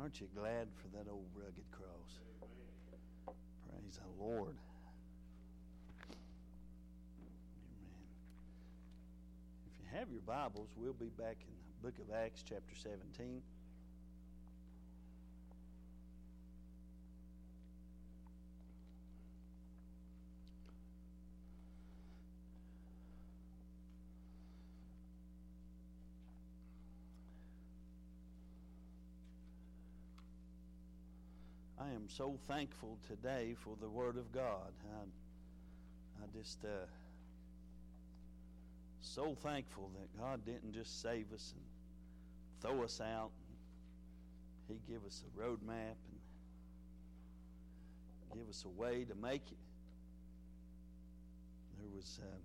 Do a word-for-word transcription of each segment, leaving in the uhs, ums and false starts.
Aren't you glad for that old rugged cross? Amen. Praise the Lord. Amen. If you have your Bibles, we'll be back in the book of Acts chapter seventeen. I am so thankful today for the Word of God. I, I just uh, so thankful that God didn't just save us and throw us out. He gave us a road map and give us a way to make it. There was uh,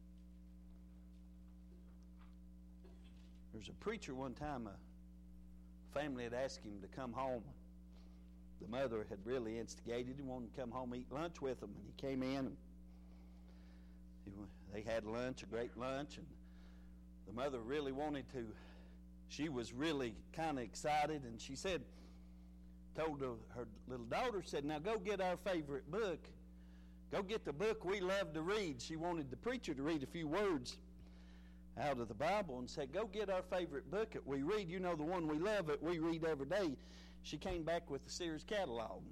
there was a preacher one time. A family had asked him to come home. The mother had really instigated him, wanted to come home and eat lunch with them, and he came in and he, they had lunch, a great lunch, and the mother really wanted to. She was really kind of excited, and she said, told her, her little daughter, said, "Now go get our favorite book. Go get the book we love to read." She wanted the preacher to read a few words out of the Bible and said, "Go get our favorite book that we read. You know, the one we love that we read every day." She came back with the Sears catalog.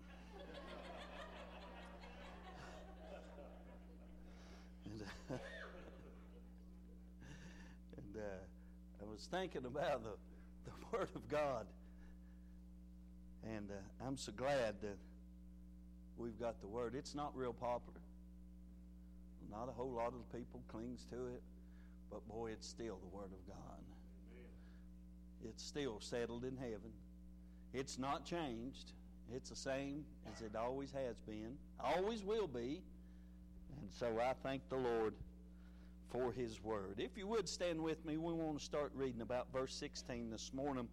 and uh, and uh, I was thinking about the, the Word of God. And uh, I'm so glad that we've got the Word. It's not real popular. Not a whole lot of people clings to it. But boy, it's still the Word of God. Amen. It's still settled in heaven. It's not changed. It's the same as it always has been. Always will be. And so I thank the Lord for His Word. If you would stand with me, we want to start reading about verse sixteen this morning.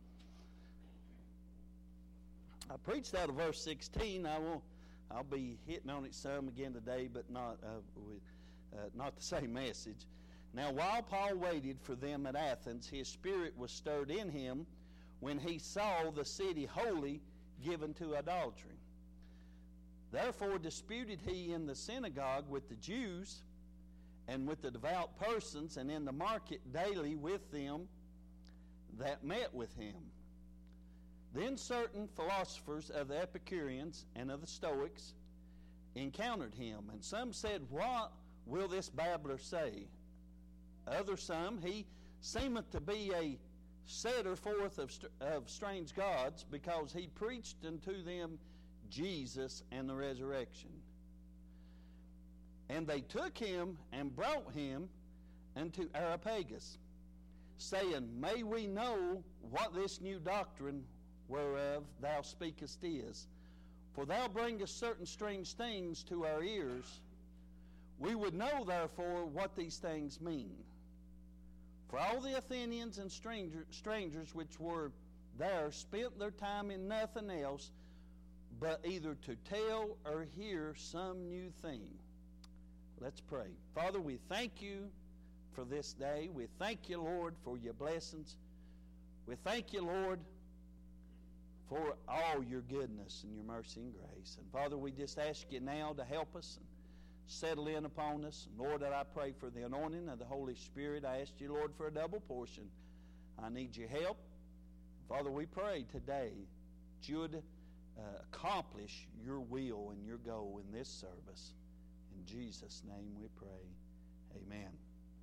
I preached out of verse sixteen. I will, I'll be hitting on it some again today, but not, uh, with, uh, not the same message. Now, while Paul waited for them at Athens, his spirit was stirred in him when he saw the city wholly given to idolatry. Therefore disputed he in the synagogue with the Jews and with the devout persons, and in the market daily with them that met with him. Then certain philosophers of the Epicureans and of the Stoics encountered him, and some said, "What will this babbler say?" Other some, "He seemeth to be a setter forth of, of strange gods, because he preached unto them Jesus and the resurrection." And they took him and brought him unto Areopagus, saying, "May we know what this new doctrine whereof thou speakest is? For thou bringest certain strange things to our ears. We would know therefore what these things mean." For all the Athenians and stranger, strangers which were there spent their time in nothing else but either to tell or hear some new thing. Let's pray. Father, we thank you for this day. We thank you, Lord, for your blessings. We thank you, Lord, for all your goodness and your mercy and grace. And Father, we just ask you now to help us and settle in upon us. And Lord, that I pray for the anointing of the Holy Spirit. I ask you, Lord, for a double portion. I need your help. Father, we pray today that you would uh, accomplish your will and your goal in this service. In Jesus' name we pray. Amen.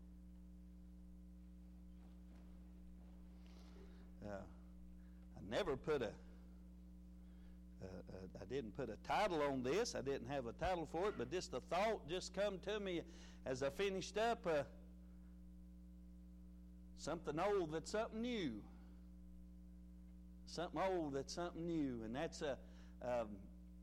Uh, I never put a Uh, uh, I didn't put a title on this. I didn't have a title for it, but just the thought just come to me as I finished up. Uh, something old that's something new. Something old that's something new. And that's a um,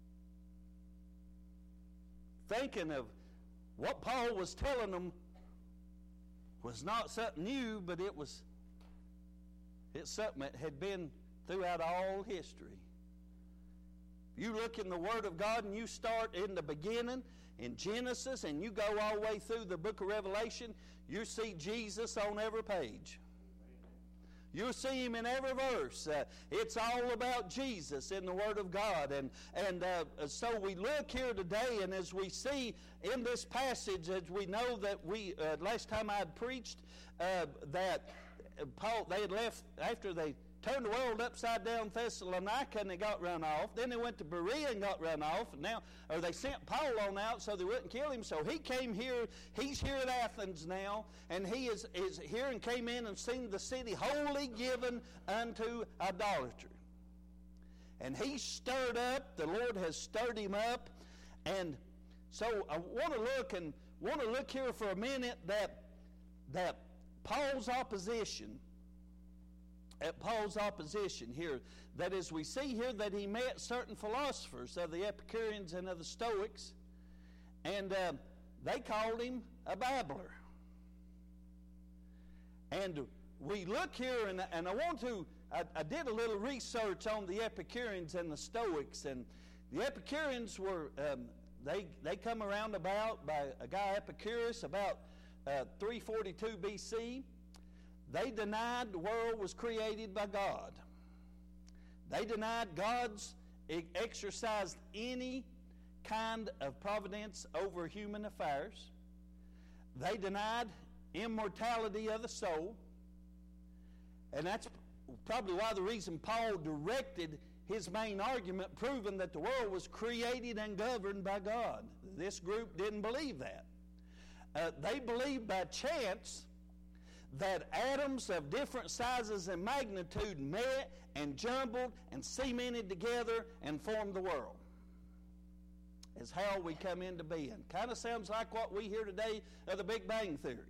thinking of what Paul was telling them was not something new, but it was it's something that had been throughout all history. You look in the Word of God and you start in the beginning, in Genesis, and you go all the way through the book of Revelation, you see Jesus on every page. You'll see him in every verse. Uh, it's all about Jesus in the Word of God. And, and uh, so we look here today, and as we see in this passage, as we know that we, uh, last time I had preached, uh, that Paul, they had left after they turned the world upside down Thessalonica and they got run off. Then they went to Berea and got run off. And now, or they sent Paul on out so they wouldn't kill him. So he came here. He's here at Athens now, and he is, is here and came in and seen the city wholly given unto idolatry. And he's stirred up. The Lord has stirred him up. And so I want to look and want to look here for a minute that that Paul's opposition. At Paul's opposition here, that as we see here that he met certain philosophers of the Epicureans and of the Stoics, and uh, they called him a babbler. And we look here, and, and I want to, I, I did a little research on the Epicureans and the Stoics, and the Epicureans were, um, they, they come around about by a guy Epicurus about uh, three forty-two B C. They denied the world was created by God. They denied God's exercised any kind of providence over human affairs. They denied immortality of the soul. And that's probably why the reason Paul directed his main argument, proving that the world was created and governed by God. This group didn't believe that. Uh, they believed by chance that atoms of different sizes and magnitude met and jumbled and cemented together and formed the world. Is how we come into being. Kind of sounds like what we hear today of the Big Bang Theory.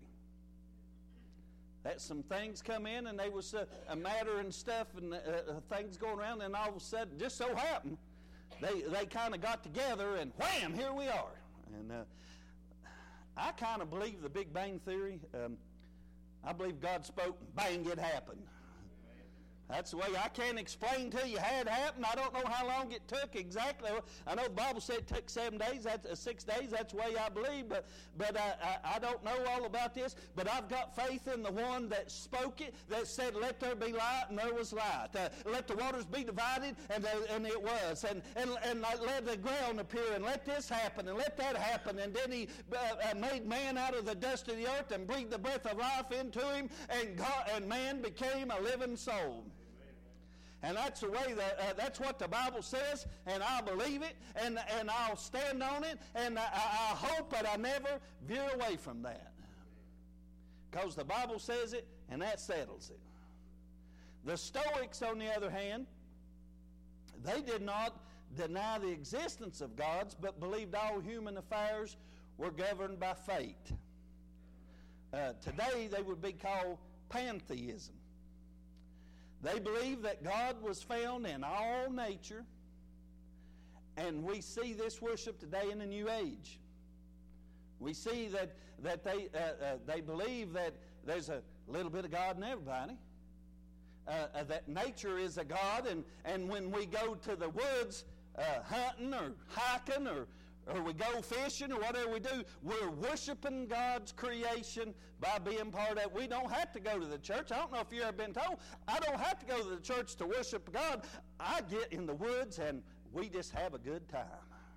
That some things come in and there was a, a matter and stuff and uh, uh, things going around, and all of a sudden, just so happened, they, they kind of got together and wham, here we are. And uh, I kind of believe the Big Bang Theory. Um, I believe God spoke, bang, it happened. That's the way I can't explain to you how it happened. I don't know how long it took exactly. I know the Bible said it took seven days, that's uh, six days. That's the way I believe. But but I, I, I don't know all about this. But I've got faith in the one that spoke it, that said, "Let there be light," and there was light. Uh, let the waters be divided, and uh, and it was. And and and let the ground appear, and let this happen, and let that happen. And then He uh, uh, made man out of the dust of the earth, and breathed the breath of life into him, and God and man became a living soul. And that's the way that uh, that's what the Bible says, and I believe it, and and I'll stand on it, and I, I hope that I never veer away from that, because the Bible says it, and that settles it. The Stoics, on the other hand, they did not deny the existence of gods, but believed all human affairs were governed by fate. Uh, today, they would be called pantheism. They believe that God was found in all nature, and we see this worship today in the New Age. We see that that they uh, uh, they believe that there's a little bit of God in everybody. Uh, uh, that nature is a God, and, and when we go to the woods uh, hunting or hiking or or we go fishing or whatever we do, we're worshiping God's creation by being part of it. We don't have to go to the church. I don't know if you've ever been told, I don't have to go to the church to worship God. I get in the woods and we just have a good time.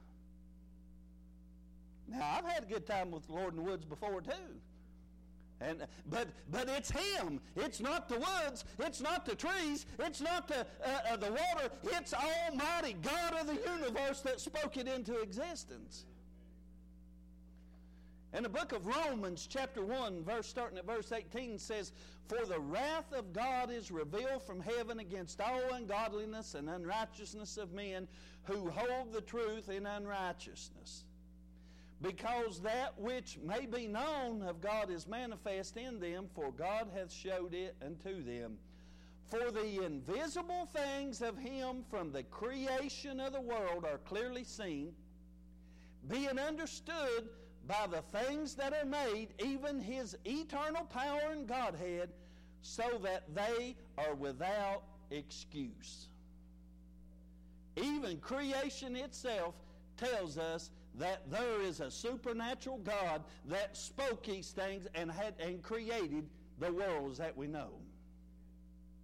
Now, I've had a good time with the Lord in the woods before too. And, but but it's Him. It's not the woods. It's not the trees. It's not the, uh, uh, the water. It's Almighty God of the universe that spoke it into existence. In the book of Romans, chapter one, verse starting at verse eighteen, says, "For the wrath of God is revealed from heaven against all ungodliness and unrighteousness of men who hold the truth in unrighteousness. Because that which may be known of God is manifest in them, for God hath showed it unto them. For the invisible things of Him from the creation of the world are clearly seen, being understood by the things that are made, even His eternal power and Godhead, so that they are without excuse." Even creation itself tells us that there is a supernatural God that spoke these things and had and created the worlds that we know.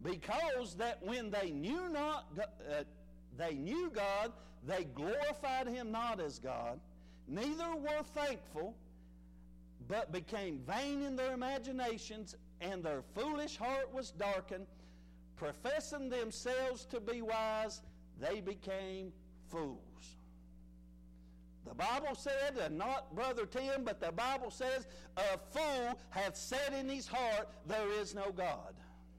because that when they knew not, uh, they knew God, they glorified him not as God, neither were thankful, but became vain in their imaginations, and their foolish heart was darkened. Professing themselves to be wise, they became fools. The Bible said, and not Brother Tim, but the Bible says, a fool hath said in his heart, there is no God.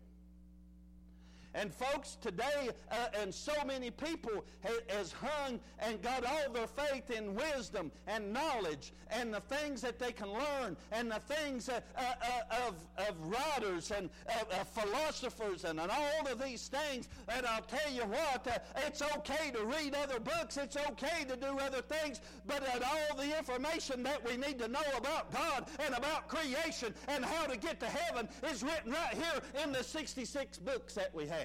And folks, today, uh, and so many people ha- has hung and got all their faith in wisdom and knowledge and the things that they can learn and the things uh, uh, uh, of, of writers and uh, uh, philosophers and, and all of these things. And I'll tell you what, uh, it's okay to read other books. It's okay to do other things. But uh, all the information that we need to know about God and about creation and how to get to heaven is written right here in the sixty-six books that we have.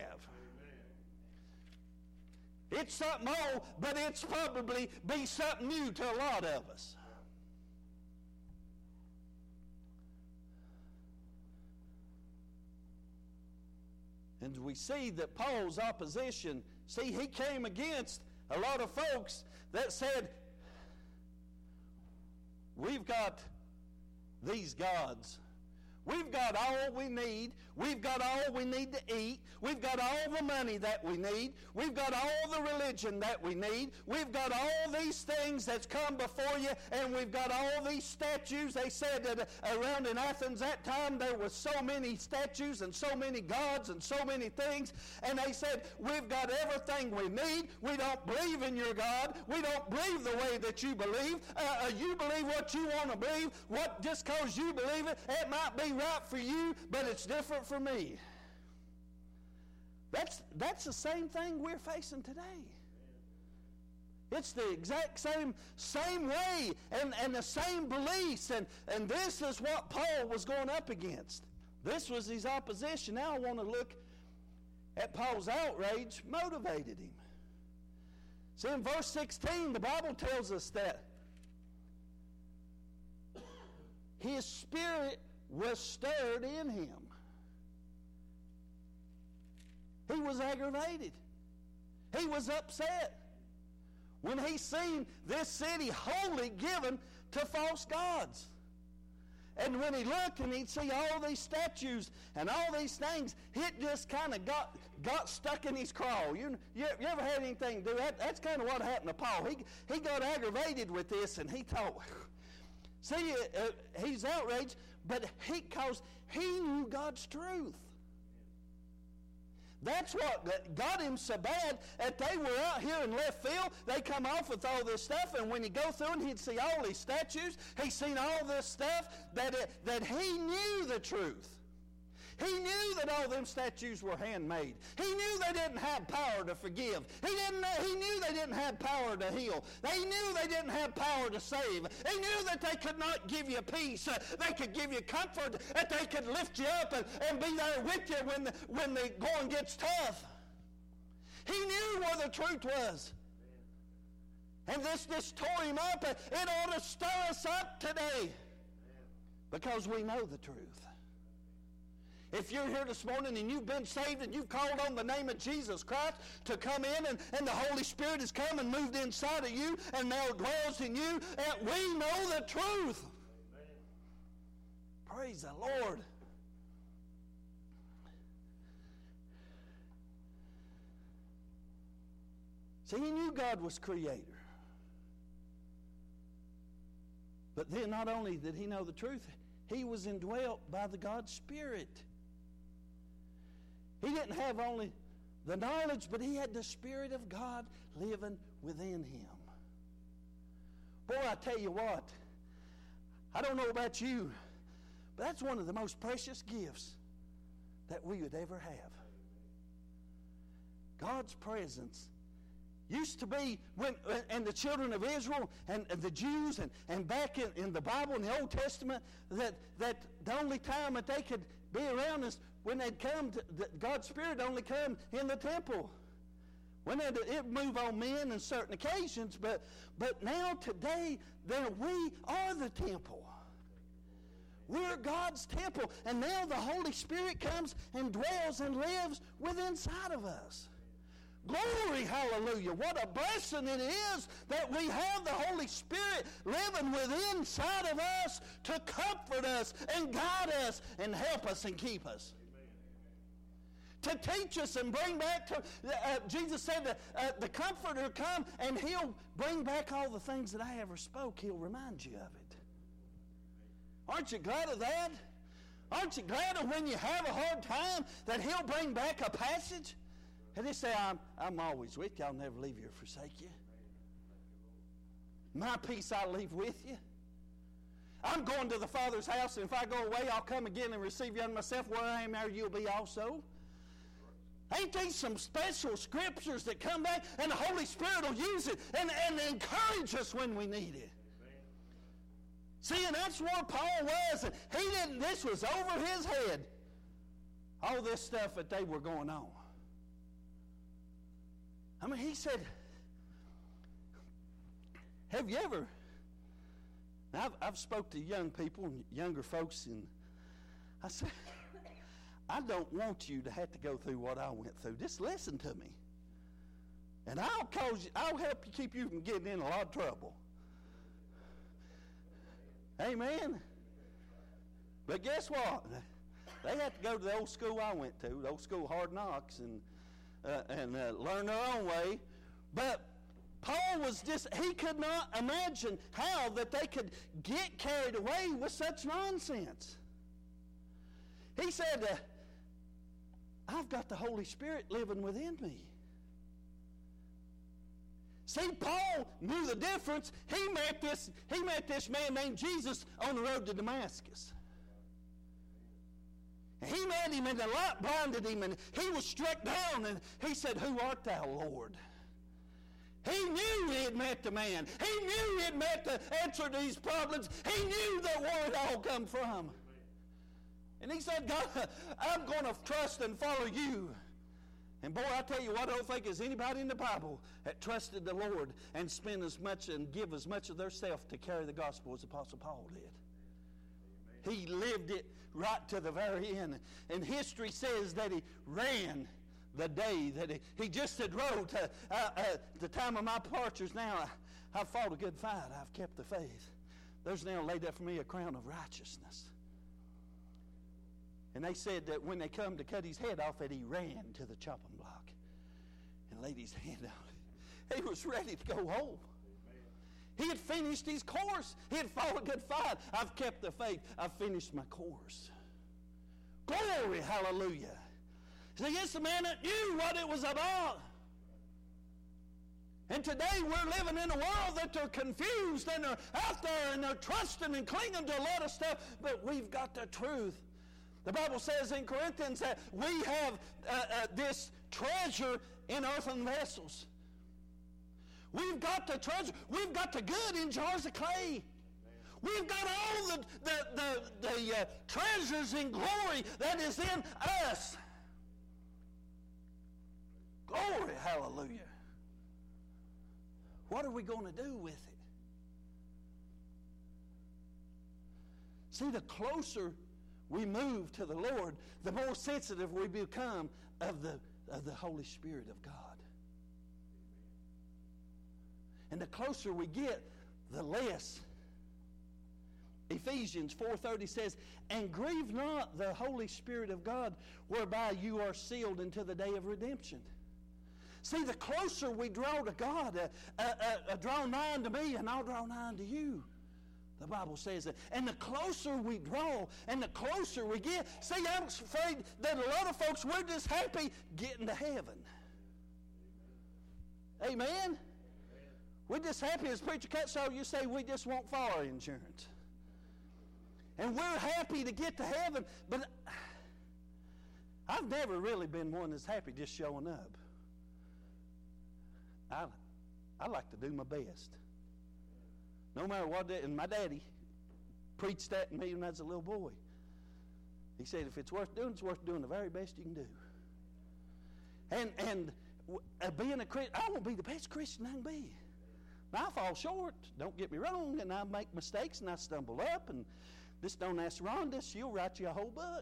It's something old, but it's probably be something new to a lot of us. And we see that Paul's opposition, see, he came against a lot of folks that said, we've got these gods. We've got all we need. We've got all we need to eat. We've got all the money that we need. We've got all the religion that we need. We've got all these things that's come before you, and we've got all these statues. They said that around in Athens that time there was so many statues and so many gods and so many things, and they said, we've got everything we need. We don't believe in your God. We don't believe the way that you believe. Uh, you believe what you want to believe. What just because you believe it, it might be right for you, but it's different for me. That's, that's the same thing we're facing today. It's the exact same, same way and, and the same beliefs. And, and this is what Paul was going up against. This was his opposition. Now I want to look at Paul's outrage motivated him. See, in verse sixteen, the Bible tells us that his spirit was stirred in him. He was aggravated. He was upset when he seen this city wholly given to false gods. And when he looked and he'd see all these statues and all these things, it just kind of got got stuck in his craw. You, you, you ever had anything do that? That's kind of what happened to Paul. He, he got aggravated with this, and he thought, see, uh, he's outraged, but he, cause he knew God's truth. That's what got him so bad that they were out here in left field. They come off with all this stuff, and when you go through and he'd see all these statues, he'd seen all this stuff, that, it, that he knew the truth. He knew that all them statues were handmade. He knew they didn't have power to forgive. He didn't. He knew they didn't have power to heal. They knew they didn't have power to save. He knew that they could not give you peace. Uh, they could give you comfort. That they could lift you up and, and be there with you when the, when the going gets tough. He knew where the truth was. And this, this tore him up. It ought to stir us up today because we know the truth. If you're here this morning and you've been saved and you've called on the name of Jesus Christ to come in, and, and the Holy Spirit has come and moved inside of you and now dwells in you, and we know the truth. Amen. Praise the Lord. See, he knew God was creator. But then not only did he know the truth, he was indwelt by the God's Spirit. He didn't have only the knowledge, but he had the Spirit of God living within him. Boy, I tell you what, I don't know about you, but that's one of the most precious gifts that we would ever have. God's presence used to be when, and the children of Israel and, and the Jews and, and back in, in the Bible, in the Old Testament, that, that the only time that they could be around us when they'd come, to, that God's Spirit only come in the temple. When it, it move on men on certain occasions, but, but now today, there we are the temple. we're God's temple. And now the Holy Spirit comes and dwells and lives within inside of us. Glory, hallelujah. What a blessing it is that we have the Holy Spirit living within inside of us to comfort us and guide us and help us and keep us. To teach us and bring back to, uh, Jesus said that uh, the Comforter come and He'll bring back all the things that I ever spoke. He'll remind you of it. Aren't you glad of that? Aren't you glad of when you have a hard time that He'll bring back a passage? And He say, I'm, I'm always with you. I'll never leave you or forsake you. My peace I leave with you. I'm going to the Father's house, and if I go away, I'll come again and receive you unto myself. Where I am, there you'll be also. Ain't these some special scriptures that come back and the Holy Spirit will use it and, and encourage us when we need it? Amen. See, and that's where Paul was. And he didn't, this was over his head. All this stuff that they were going on. I mean, he said, have you ever, I've, I've spoke to young people and younger folks, and I said, I don't want you to have to go through what I went through. Just listen to me. And I'll cause you, I'll help you keep you from getting in a lot of trouble. Amen. But guess what? They had to go to the old school I went to, the old school Hard Knocks, and uh, and uh, learn their own way. But Paul was just, he could not imagine how that they could get carried away with such nonsense. He said, uh, I've got the Holy Spirit living within me. See, Paul knew the difference. He met this, he met this man named Jesus on the road to Damascus. And he met him, and the light blinded him, and he was struck down, and he said, Who art thou, Lord? He knew he had met the man. He knew he had met the answer to these problems. He knew that where it all come from. And he said, God, I'm going to trust and follow you. And boy, I tell you what, I don't think there's anybody in the Bible that trusted the Lord and spent as much and give as much of their self to carry the gospel as Apostle Paul did. He lived it right to the very end. And history says that he ran the day that he, he just had wrote, uh, uh, uh, the time of my departures now, I, I've fought a good fight. I've kept the faith. There's now laid up for me a crown of righteousness. And they said that when they come to cut his head off, that he ran to the chopping block and laid his hand out. He was ready to go home. He had finished his course. He had fought a good fight. I've kept the faith. I've finished my course. Glory, hallelujah. See, it's the man that knew what it was about. And today we're living in a world that they're confused and they're out there and they're trusting and clinging to a lot of stuff, but we've got the truth. The Bible says in Corinthians that we have uh, uh, this treasure in earthen vessels. We've got the treasure. We've got the good in jars of clay. We've got all the, the, the, the uh, treasures in glory that is in us. Glory, hallelujah. What are we going to do with it? See, the closer we move to the Lord, the more sensitive we become of the, of the Holy Spirit of God. And the closer we get, the less. Ephesians four thirty says, and grieve not the Holy Spirit of God, whereby you are sealed unto the day of redemption. See, the closer we draw to God, uh, uh, uh, draw nigh unto me, and I'll draw nigh unto you. The Bible says that. And the closer we draw, and the closer we get. See, I'm afraid that a lot of folks, we're just happy getting to heaven. Amen? Amen. We're just happy, as Preacher Cut so you say, we just want fire insurance. And we're happy to get to heaven, but I've never really been one that's happy just showing up. I, I like to do my best. No matter what, and my daddy preached that to me when I was a little boy. He said, if it's worth doing, it's worth doing the very best you can do. And and uh, being a Christian, I want to be the best Christian I can be. Now, I fall short, don't get me wrong, and I make mistakes, and I stumble up, and Just don't ask Rhonda. She'll write you a whole book.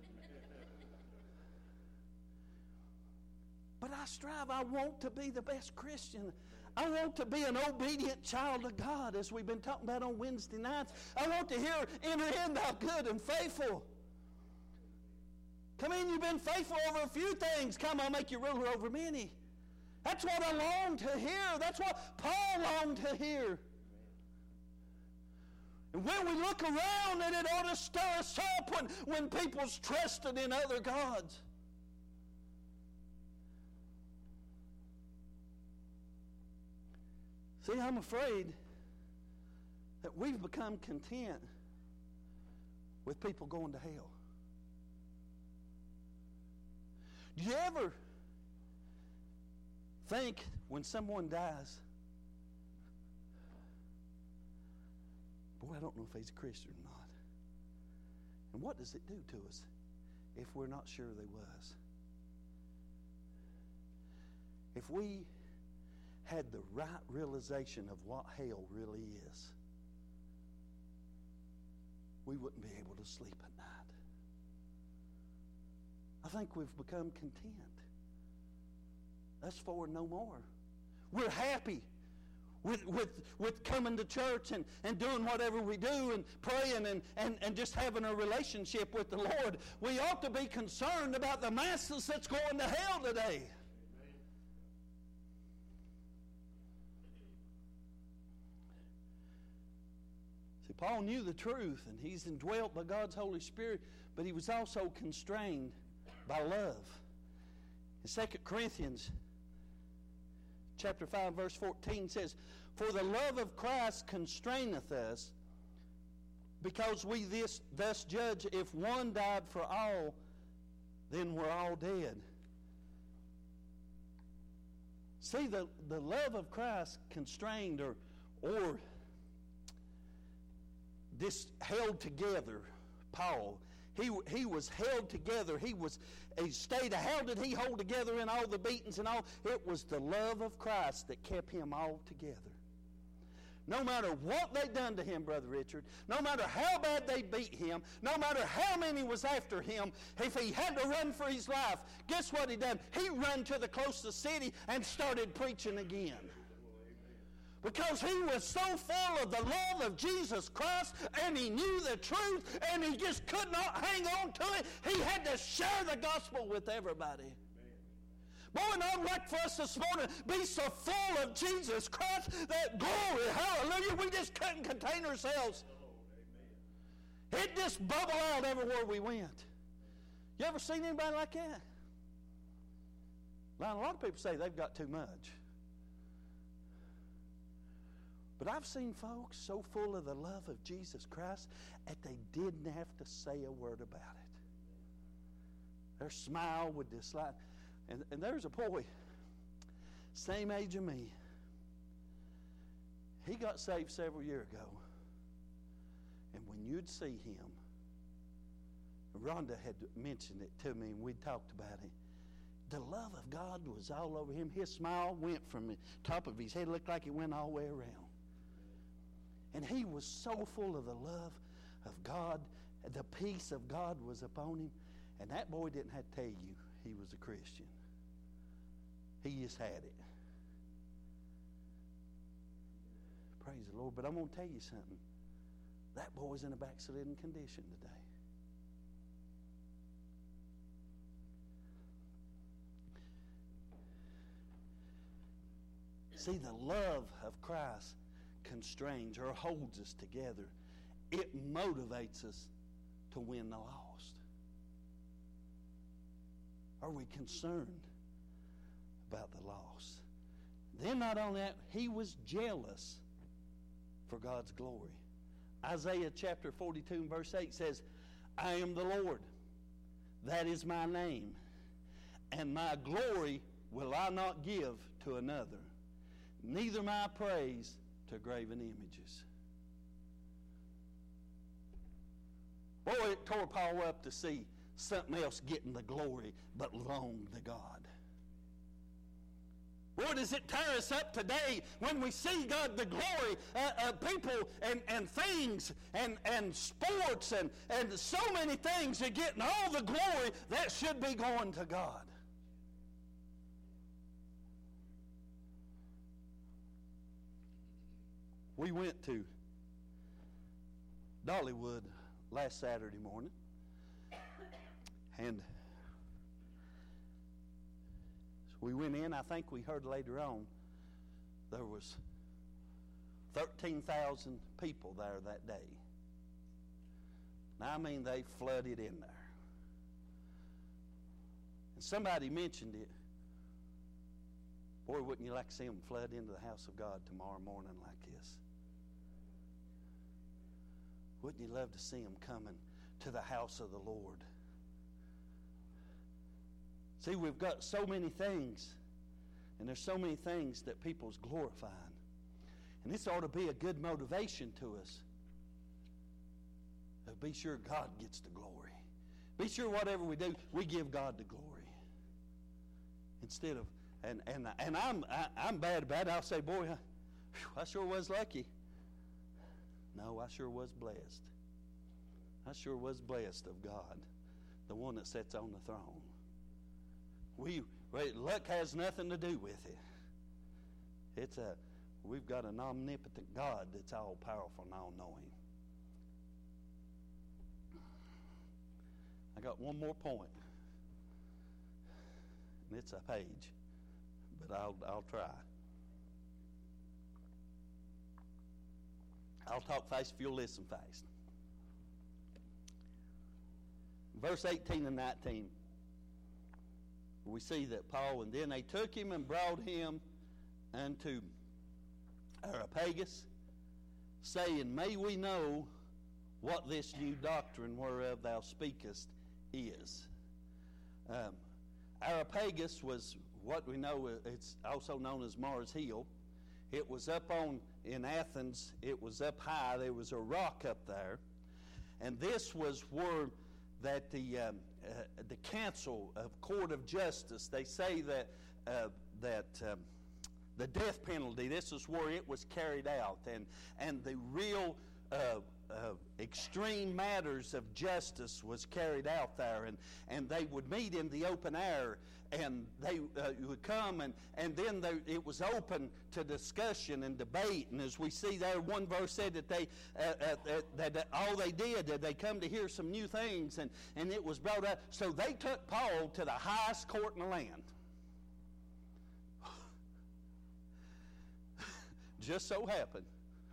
But I strive. I want to be the best Christian. I want to be an obedient child of God, as we've been talking about on Wednesday nights. I want to hear, enter in thou good and faithful. Come in, you've been faithful over a few things. Come, I'll make you ruler over many. That's what I long to hear. That's what Paul longed to hear. And when we look around, and it ought to stir us up when, when people's trusted in other gods. See, I'm afraid that we've become content with people going to hell. Do you ever think when someone dies, boy, I don't know if he's a Christian or not. And what does it do to us if we're not sure they was? If we had the right realization of what hell really is, we wouldn't be able to sleep at night. I think we've become content. Us four no more. We're happy with, with, with coming to church and, and doing whatever we do and praying and, and, and just having a relationship with the Lord. We ought to be concerned about the masses that's going to hell today. Paul knew the truth, and he's indwelt by God's Holy Spirit, but he was also constrained by love. In Second Corinthians chapter five, verse fourteen says, "For the love of Christ constraineth us, because we this, thus judge, if one died for all, then we're all dead." See, the, the love of Christ constrained or or this held together Paul. He, he was held together. He was he stayed. How did he hold together in all the beatings and all? It was the love of Christ that kept him all together. No matter what they done to him, Brother Richard, no matter how bad they beat him, no matter how many was after him, if he had to run for his life, guess what he done? He ran to the closest city and started preaching again. Because he was so full of the love of Jesus Christ, and he knew the truth, and he just could not hang on to it. He had to share the gospel with everybody. Boy, and I'd like for us this morning to be so full of Jesus Christ that glory, hallelujah, we just couldn't contain ourselves. It just bubbled out everywhere we went. You ever seen anybody like that? Now, a lot of people say they've got too much. But I've seen folks so full of the love of Jesus Christ that they didn't have to say a word about it. Their smile would dislike. And, and there's a boy, same age of me. He got saved several years ago. And when you'd see him, Rhonda had mentioned it to me and we'd talked about it. The love of God was all over him. His smile went from the top of his head, looked like it went all the way around. And he was so full of the love of God. The peace of God was upon him. And that boy didn't have to tell you he was a Christian. He just had it. Praise the Lord. But I'm going to tell you something. That boy's in a backslidden condition today. See, the love of Christ constrains or holds us together. It motivates us to win the lost. Are we concerned about the lost? Then not only that, he was jealous for God's glory. Isaiah chapter forty-two and verse eight says, "I am the Lord, that is my name, and my glory will I not give to another, neither my praise to graven images." Boy, it tore Paul up to see something else getting the glory but belonged to God. Boy, does it tear us up today when we see, God, the glory uh, of people and, and things and, and sports and, and so many things are getting all the glory that should be going to God. We went to Dollywood last Saturday morning, and we went in. I think we heard later on there was thirteen thousand people there that day. Now, I mean, they flooded in there. And somebody mentioned it. Boy, wouldn't you like to see them flood into the house of God tomorrow morning like this? Wouldn't you love to see them coming to the house of the Lord? See, we've got so many things, and there's so many things that people's glorifying. And this ought to be a good motivation to us. Uh, Be sure God gets the glory. Be sure whatever we do, we give God the glory. Instead of, and and and I'm I, I'm bad about it. I'll say, boy, I, whew, I sure was lucky. No, I sure was blessed. I sure was blessed of God, the one that sits on the throne. We luck has nothing to do with it. It's a we've got an omnipotent God that's all powerful and all knowing. I got one more point, and it's a page, but I'll I'll try. I'll talk fast if you'll listen fast. Verse eighteen and nineteen, we see that Paul, and then they took him and brought him unto Areopagus, saying, May we know what this new doctrine whereof thou speakest is. Um, Areopagus was what we know, it's also known as Mars Hill. It was up on, in Athens, it was up high. There was a rock up there. And this was where that the um, uh, the council of court of justice, they say that uh, that um, the death penalty, this is where it was carried out. And, and the real uh, uh, extreme matters of justice was carried out there. And, and they would meet in the open air. And they uh, would come, and, and then they, it was open to discussion and debate. And as we see there, one verse said that they uh, uh, uh, that, that all they did, that they come to hear some new things, and, and it was brought up. So they took Paul to the highest court in the land. Just so happened.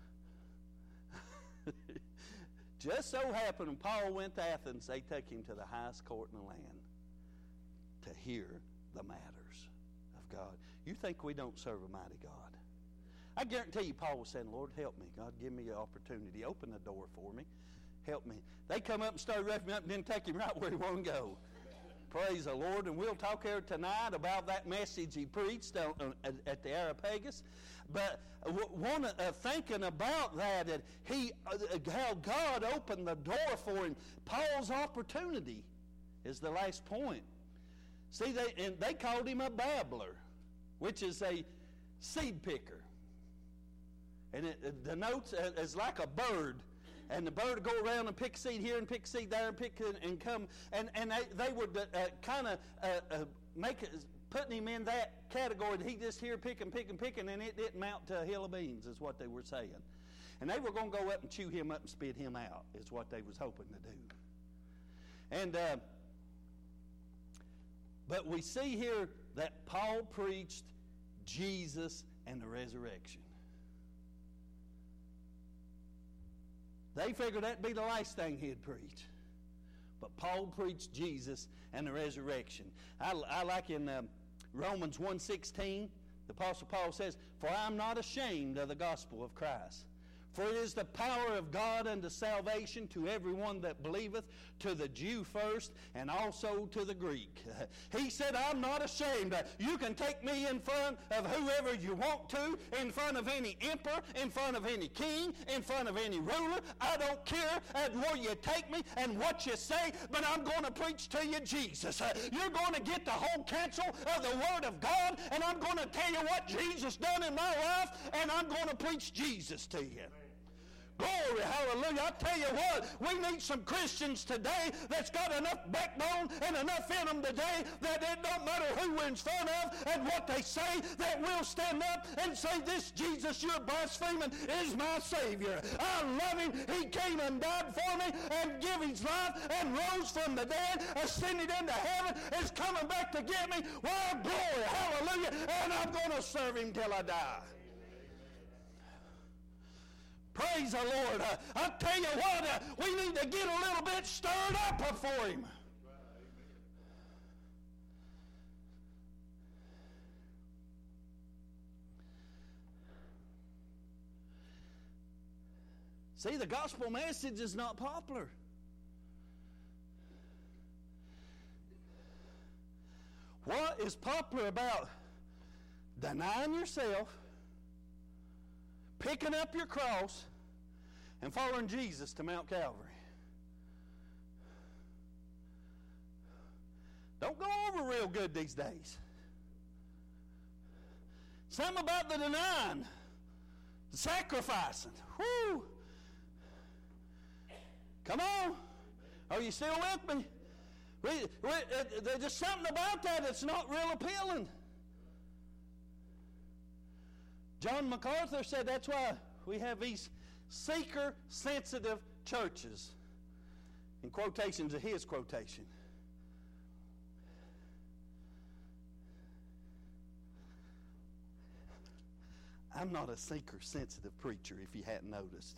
Just so happened when Paul went to Athens, they took him to the highest court in the land to hear the matters of God. You think we don't serve a mighty God? I guarantee you Paul was saying, Lord, help me. God, give me an opportunity. Open the door for me. Help me. They come up and started roughing him up and then take him right where he wanted to go. Praise the Lord. And we'll talk here tonight about that message he preached on, on, at the Areopagus. But one, uh, thinking about that, and he, uh, how God opened the door for him, Paul's opportunity is the last point. See, they and they called him a babbler, which is a seed picker. And it, it denotes as like a bird. And the bird would go around and pick seed here and pick seed there and pick and, and come. And, and they, they would uh, uh, kind of uh, uh, make it, putting him in that category. He just here picking, picking, picking, and it didn't mount to a hill of beans is what they were saying. And they were going to go up and chew him up and spit him out is what they was hoping to do. And... Uh, But we see here that Paul preached Jesus and the resurrection. They figured that'd be the last thing he'd preach. But Paul preached Jesus and the resurrection. I, I like in um, Romans one sixteen, the Apostle Paul says, For I am not ashamed of the gospel of Christ. For it is the power of God unto salvation to everyone that believeth, to the Jew first, and also to the Greek. He said, I'm not ashamed. You can take me in front of whoever you want to, in front of any emperor, in front of any king, in front of any ruler. I don't care at where you take me and what you say, but I'm going to preach to you Jesus. You're going to get the whole counsel of the Word of God, and I'm going to tell you what Jesus done in my life, and I'm going to preach Jesus to you. Glory, hallelujah. I tell you what, we need some Christians today that's got enough backbone and enough in them today that it don't matter who we're in front of and what they say, that we'll stand up and say, this Jesus you're blaspheming is my Savior. I love him. He came and died for me and gave his life and rose from the dead, ascended into heaven, is coming back to get me. Well, glory, hallelujah, and I'm going to serve him till I die. Praise the Lord. Uh, I tell you what, uh, we need to get a little bit stirred up before him. See, the gospel message is not popular. What is popular about denying yourself, picking up your cross, and following Jesus to Mount Calvary? Don't go over real good these days. Something about the denying, the sacrificing. Whoo! Come on. Are you still with me? We, we, uh, there's just something about that that's not real appealing. John MacArthur said that's why we have these seeker-sensitive churches. In quotations of his quotation. I'm not a seeker-sensitive preacher, if you hadn't noticed.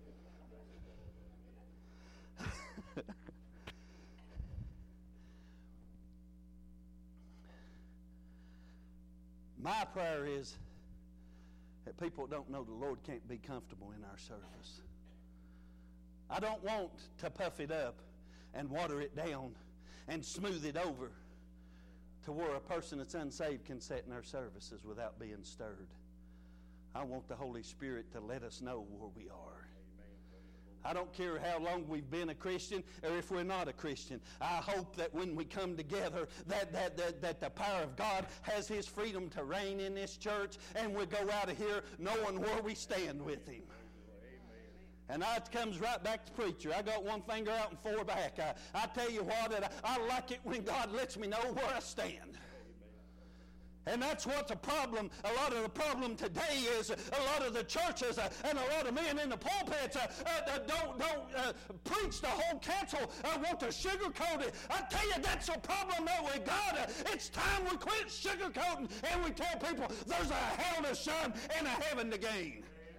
My prayer is that people don't know the Lord can't be comfortable in our service. I don't want to puff it up and water it down and smooth it over to where a person that's unsaved can sit in our services without being stirred. I want the Holy Spirit to let us know where we are. I don't care how long we've been a Christian or if we're not a Christian. I hope that when we come together that, that, that, that the power of God has his freedom to reign in this church, and we go out of here knowing where we stand with him. And that comes right back to preacher. I got one finger out and four back. I, I tell you what, I, I like it when God lets me know where I stand. And that's what the problem, a lot of the problem today is, a lot of the churches uh, and a lot of men in the pulpits uh, uh, don't, don't uh, preach the whole counsel, uh, want to sugarcoat it. I tell you, that's a problem that we got. Uh, it's time we quit sugarcoating and we tell people there's a hell to shun and a heaven to gain.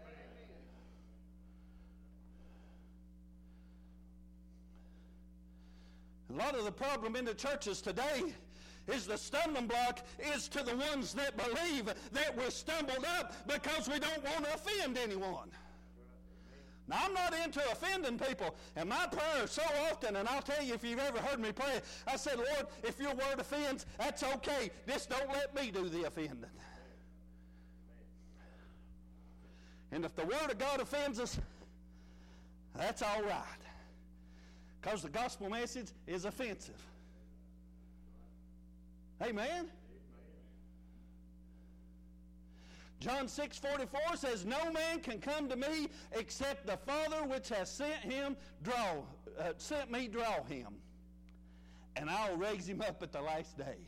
A lot of the problem in the churches today is the stumbling block is to the ones that believe that we're stumbled up because we don't want to offend anyone. Now, I'm not into offending people, and my prayer so often, and I'll tell you if you've ever heard me pray, I said, Lord, if your word offends, that's okay. Just don't let me do the offending. And if the word of God offends us, that's all right. Because the gospel message is offensive. Amen? John six forty-four says, no man can come to me except the Father which has sent him draw, uh, sent me draw him, and I'll raise him up at the last day.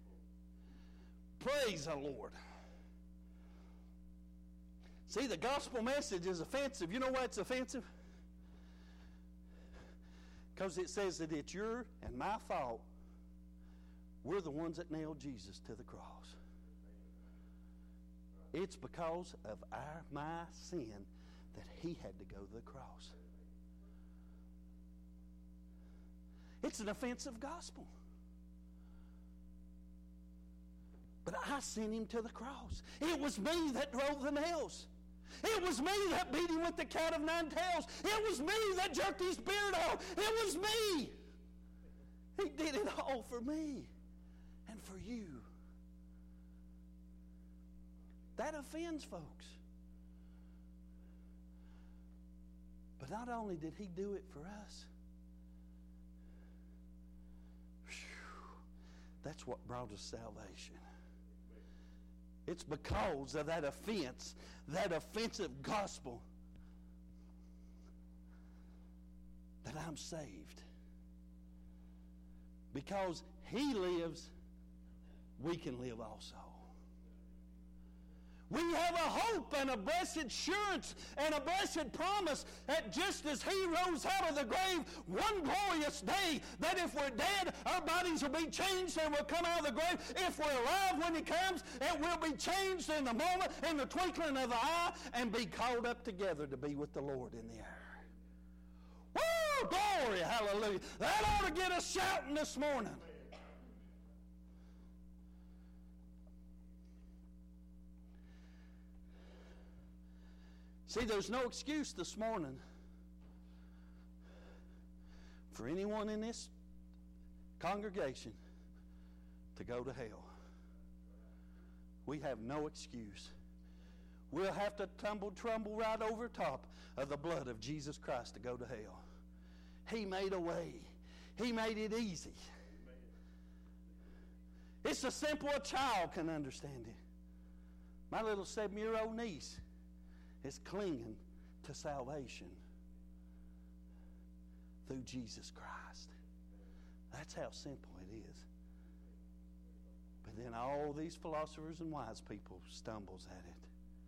Praise the Lord. See, the gospel message is offensive. You know why it's offensive? Because it says that it's your and my fault. We're the ones that nailed Jesus to the cross. It's because of our my sin that he had to go to the cross. It's an offensive gospel. But I sent him to the cross. It was me that drove the nails. It was me that beat him with the cat of nine tails. It was me that jerked his beard off. It was me. He did it all for me and for you. That offends folks. But not only did he do it for us, that's what brought us salvation. It's because of that offense, that offensive gospel, that I'm saved. Because he lives, we can live also. We have a hope and a blessed assurance and a blessed promise that just as he rose out of the grave one glorious day, that if we're dead, our bodies will be changed and we'll come out of the grave. If we're alive when he comes, it will be changed in the moment, in the twinkling of the eye, and be called up together to be with the Lord in the air. Woo! Glory! Hallelujah! That ought to get us shouting this morning. See, there's no excuse this morning for anyone in this congregation to go to hell. We have no excuse. We'll have to tumble, trumble right over top of the blood of Jesus Christ to go to hell. He made a way. He made it easy. It's as simple a child can understand it. My little seven-year-old niece is clinging to salvation through Jesus Christ. That's how simple it is. But then all these philosophers and wise people stumbles at it.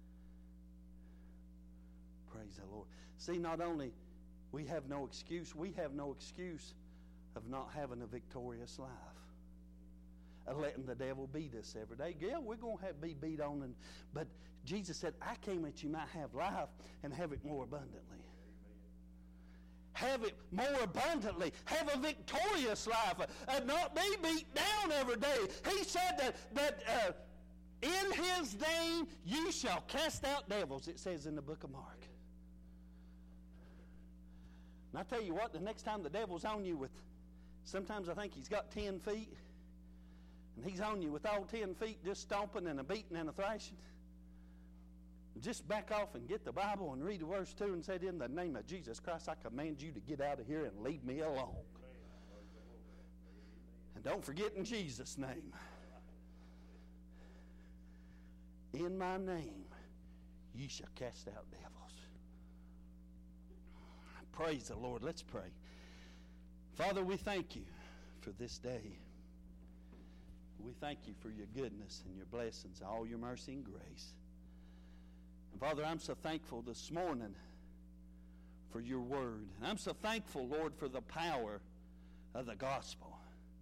Praise the Lord. See, not only we have no excuse, we have no excuse of not having a victorious life. Of letting the devil beat us every day. Yeah, we're going to have be beat on, and, but Jesus said, I came that you might have life and have it more abundantly. Have it more abundantly. Have a victorious life. Uh, not be beat down every day. He said that, that uh, in his name you shall cast out devils, it says in the book of Mark. And I tell you what, the next time the devil's on you with, sometimes I think he's got ten feet, and he's on you with all ten feet, just stomping and a beating and a thrashing. Just back off and get the Bible and read verse two and say, in the name of Jesus Christ, I command you to get out of here and leave me alone. And don't forget in Jesus' name. In my name, ye shall cast out devils. Praise the Lord. Let's pray. Father, we thank you for this day. We thank you for your goodness and your blessings, all your mercy and grace. And Father, I'm so thankful this morning for your word. And I'm so thankful, Lord, for the power of the gospel.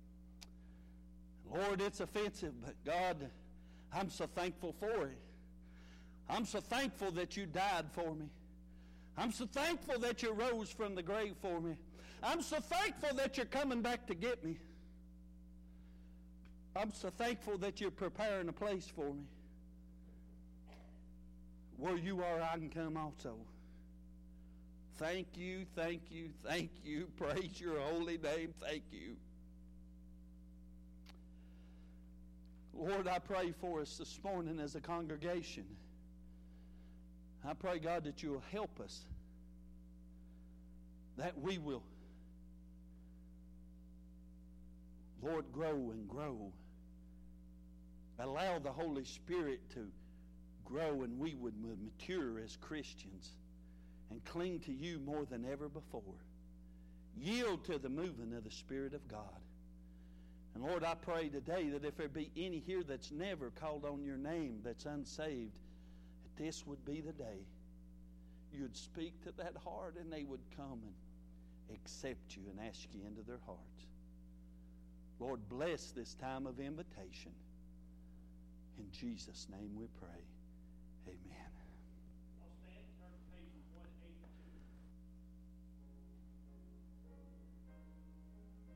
Lord, it's offensive, but God, I'm so thankful for it. I'm so thankful that you died for me. I'm so thankful that you rose from the grave for me. I'm so thankful that you're coming back to get me. I'm so thankful that you're preparing a place for me. Where you are, I can come also. Thank you, thank you, thank you. Praise your holy name. Thank you. Lord, I pray for us this morning as a congregation. I pray, God, that you will help us. That we will, Lord, grow and grow. Allow the Holy Spirit to grow and we would mature as Christians and cling to you more than ever before. Yield to the movement of the Spirit of God. And Lord, I pray today that if there be any here that's never called on your name, that's unsaved, that this would be the day you'd speak to that heart and they would come and accept you and ask you into their hearts. Lord, bless this time of invitation. In Jesus' name we pray. Amen.